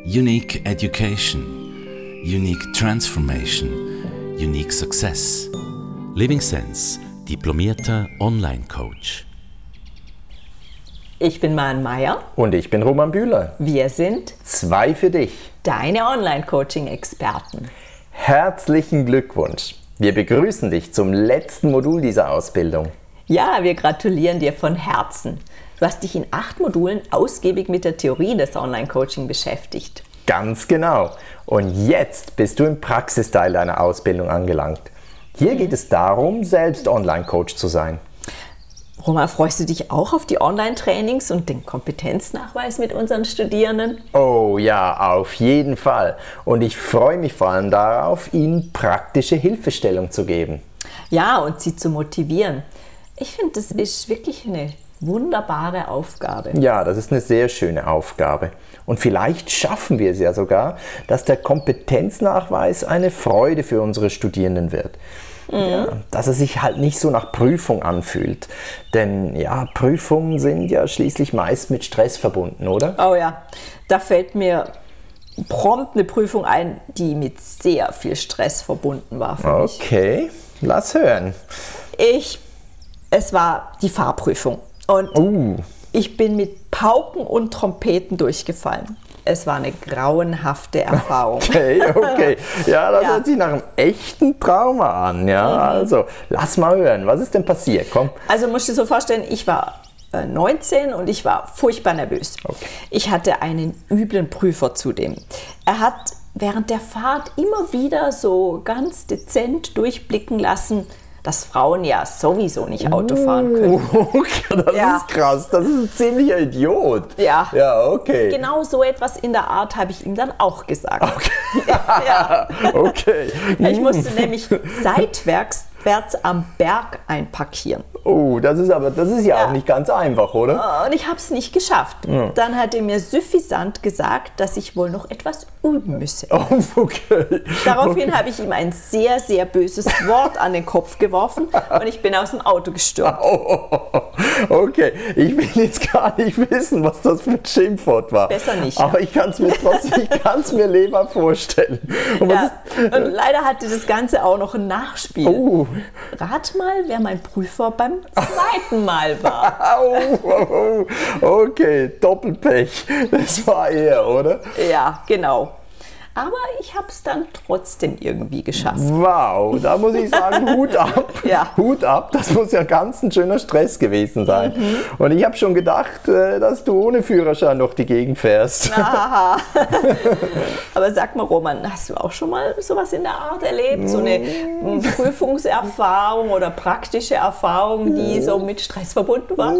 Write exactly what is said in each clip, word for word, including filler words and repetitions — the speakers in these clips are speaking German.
Unique Education, Unique Transformation, Unique Success. Living Sense, diplomierter Online-Coach. Ich bin Maren Meier. Und ich bin Roman Bühler. Wir sind zwei für dich. Deine Online-Coaching-Experten. Herzlichen Glückwunsch. Wir begrüßen dich zum letzten Modul dieser Ausbildung. Ja, wir gratulieren dir von Herzen. Du hast dich in acht Modulen ausgiebig mit der Theorie des Online-Coaching beschäftigt. Ganz genau. Und jetzt bist du im Praxisteil deiner Ausbildung angelangt. Hier geht es darum, selbst Online-Coach zu sein. Roman, freust du dich auch auf die Online-Trainings und den Kompetenznachweis mit unseren Studierenden? Oh ja, auf jeden Fall. Und ich freue mich vor allem darauf, ihnen praktische Hilfestellung zu geben. Ja, und sie zu motivieren. Ich finde, das ist wirklich eine wunderbare Aufgabe. Ja, das ist eine sehr schöne Aufgabe. Und vielleicht schaffen wir es ja sogar, dass der Kompetenznachweis eine Freude für unsere Studierenden wird. Mhm. Ja, dass es sich halt nicht so nach Prüfung anfühlt. Denn ja, Prüfungen sind ja schließlich meist mit Stress verbunden, oder? Oh ja, da fällt mir prompt eine Prüfung ein, die mit sehr viel Stress verbunden war für mich. Okay, lass hören. Ich, es war die Fahrprüfung. Und uh. ich bin mit Pauken und Trompeten durchgefallen. Es war eine grauenhafte Erfahrung. Okay, okay. Ja, das Ja. hört sich nach einem echten Trauma an. Ja, Mhm. also lass mal hören. Was ist denn passiert? Komm. Also musst du dir so vorstellen, ich war äh, neunzehn und ich war furchtbar nervös. Okay. Ich hatte einen üblen Prüfer zudem. Er hat während der Fahrt immer wieder so ganz dezent durchblicken lassen, dass Frauen ja sowieso nicht Auto fahren können. Okay, das Ja. ist krass. Das ist ein ziemlicher Idiot. Ja. Ja, okay. Genau so etwas in der Art habe ich ihm dann auch gesagt. Okay. Ja. Okay. Ich musste nämlich seitwärts wärts am Berg einparkieren. Oh, das ist aber, das ist ja, Ja. auch nicht ganz einfach, oder? Und ich habe es nicht geschafft. Dann hat er mir suffisant gesagt, dass ich wohl noch etwas üben müsse. Oh, okay. Daraufhin habe ich ihm ein sehr, sehr böses Wort an den Kopf geworfen und ich bin aus dem Auto gestürmt. Oh, okay, ich will jetzt gar nicht wissen, was das für ein Schimpfwort war. Besser nicht. Aber ich kann es mir trotzdem, ich kann es mir lieber vorstellen. Und was Ja. ist, Und leider hatte das Ganze auch noch ein Nachspiel. oh, Rat mal, wer mein Prüfer beim zweiten Mal war. oh, oh, oh, okay, Doppelpech. Das war er, oder? Ja, genau. Aber ich habe es dann trotzdem irgendwie geschafft. Wow, da muss ich sagen, Hut ab. Ja. Hut ab, das muss ja ganz ein schöner Stress gewesen sein. Mhm. Und ich habe schon gedacht, äh, dass du ohne Führerschein noch die Gegend fährst. Aha. Aber sag mal, Roman, hast du auch schon mal sowas in der Art erlebt? So eine mm, Prüfungserfahrung oder praktische Erfahrung, die so mit Stress verbunden war?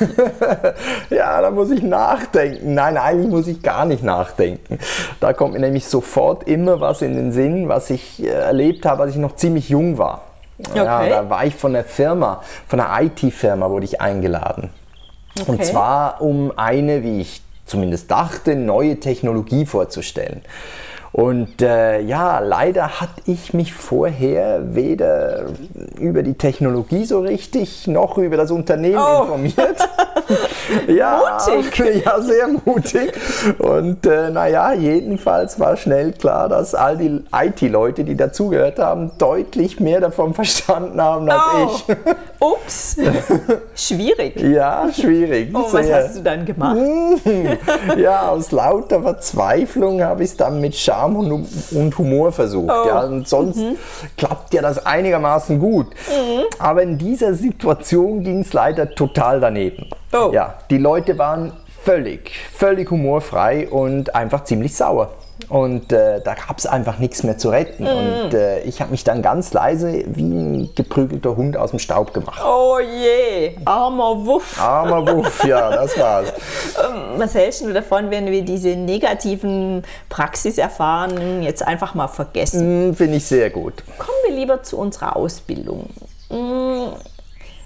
Ja, da muss ich nachdenken. Nein, eigentlich muss ich gar nicht nachdenken. Da kommt mir nämlich sofort immer was in den Sinn, was ich äh, erlebt habe, als ich noch ziemlich jung war. Ja, Okay. da war ich von der Firma, von einer I T-Firma wurde ich eingeladen. Und Okay. zwar um eine, wie ich zumindest dachte, neue Technologie vorzustellen. Und äh, ja, leider hatte ich mich vorher weder über die Technologie so richtig noch über das Unternehmen Oh. informiert. Ja, Mutig. ja, sehr mutig. Und äh, naja, jedenfalls war schnell klar, dass all die I T-Leute, die dazugehört haben, deutlich mehr davon verstanden haben als Oh. ich. Ups, schwierig. Ja, schwierig. Oh, was sehr. hast du dann gemacht? Ja, aus lauter Verzweiflung habe ich es dann mit Charme und und Humor versucht. Oh. Ja, und sonst klappt ja das einigermaßen gut. Aber in dieser Situation ging es leider total daneben. Oh. Ja, die Leute waren völlig, völlig humorfrei und einfach ziemlich sauer. Und äh, da gab es einfach nichts mehr zu retten. Und äh, ich habe mich dann ganz leise wie ein geprügelter Hund aus dem Staub gemacht. Oh je, armer Wuff. Armer Wuff, ja, das war's. Ähm, Was hältst du davon, wenn wir diese negativen Praxiserfahrungen jetzt einfach mal vergessen? Hm, finde ich sehr gut. Kommen wir lieber zu unserer Ausbildung. Mm,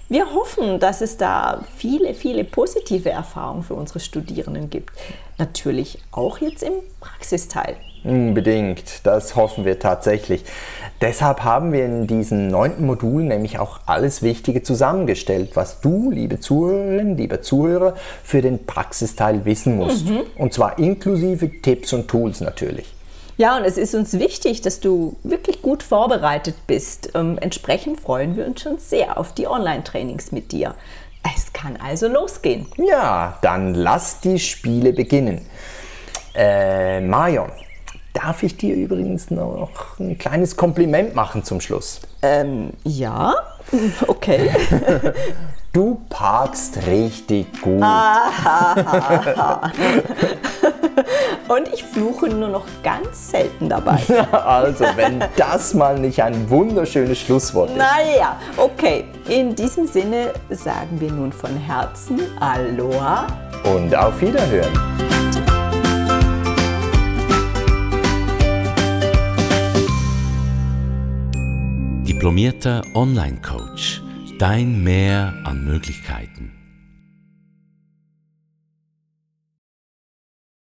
Wir hoffen, dass es da viele, viele positive Erfahrungen für unsere Studierenden gibt. Natürlich auch jetzt im Praxisteil. Unbedingt, das hoffen wir tatsächlich. Deshalb haben wir in diesem neunten Modul nämlich auch alles Wichtige zusammengestellt, was du, liebe Zuhörerinnen, lieber Zuhörer, für den Praxisteil wissen musst. Mhm. Und zwar inklusive Tipps und Tools natürlich. Ja, und es ist uns wichtig, dass du wirklich gut vorbereitet bist. Ähm, entsprechend freuen wir uns schon sehr auf die Online-Trainings mit dir. Es kann also losgehen. Ja, dann lass die Spiele beginnen. Äh, Marion, darf ich dir übrigens noch ein kleines Kompliment machen zum Schluss? Ähm, ja, okay. Du parkst richtig gut. Und ich fluche nur noch ganz selten dabei. Also, wenn das mal nicht ein wunderschönes Schlusswort ist. Naja, okay. In diesem Sinne sagen wir nun von Herzen Aloha und auf Wiederhören. Diplomierter Online-Coach. Dein Mehr an Möglichkeiten.